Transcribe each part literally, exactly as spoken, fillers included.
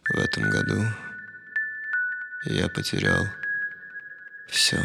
В этом году я потерял все,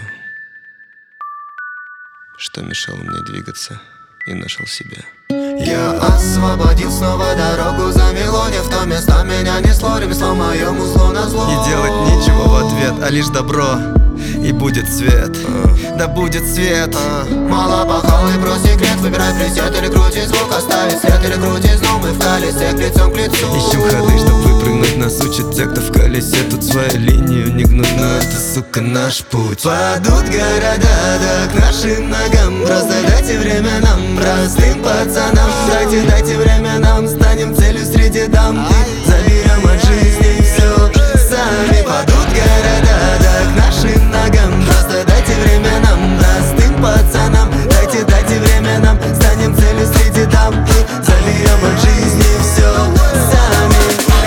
что мешало мне двигаться, и нашел себя. Я освободил снова дорогу, замело не в то место, меня несло ремесло моему злу на зло. Не делать ничего в ответ, а лишь добро, и будет свет, а. Да будет свет, а. Мало пахал и про секрет, выбирай пресет или крути звук, оставить след или крути снова, мы в колесе к лицом к лицу. Ищем ходы, чтоб выпрыгнуть, нас учат те, кто в колесе. Тут свою линию не гнуть, но это, сука, наш путь. Падут города, да к нашим ногам, просто дайте время нам, простым пацанам. Дайте, дайте время нам, станем целью среди дам, и заберем от жизни все сами. Падут города, да к нашим ногам, просто дайте время нам, простым пацанам. Дайте, дайте время нам, станем целью среди дам, и заберем от жизни все сами.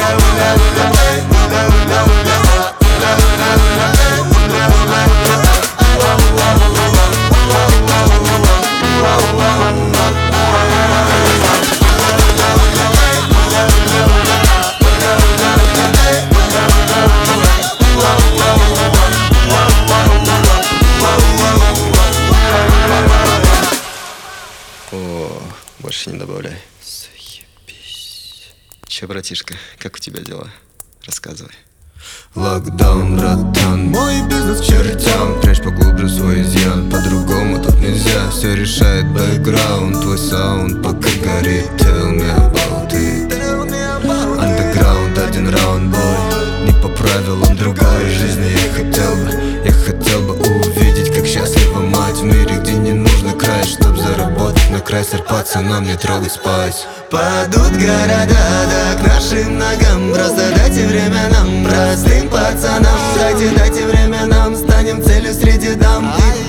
О, больше не добавляй. Заебись. Че, братишка, как у тебя дела? Рассказывай. Локдаун, братан, мой бизнес к чертям. Прячь поглубже свой изъян, по-другому тут нельзя. Все решает бэкграунд, твой саунд пока горит. Tell me about it. Андеграунд, один раунд, бой. Не по правилам другой жизни я хотел бы. Я хотел бы увидеть, как счастлива мать в мире, где не нужно край, чтоб заработать на край. Пацанам не трогать спать. Падут города, да к нашим ногам, просто дайте время нам, простым пацанам. Дайте, дайте время нам, станем целью среди дам.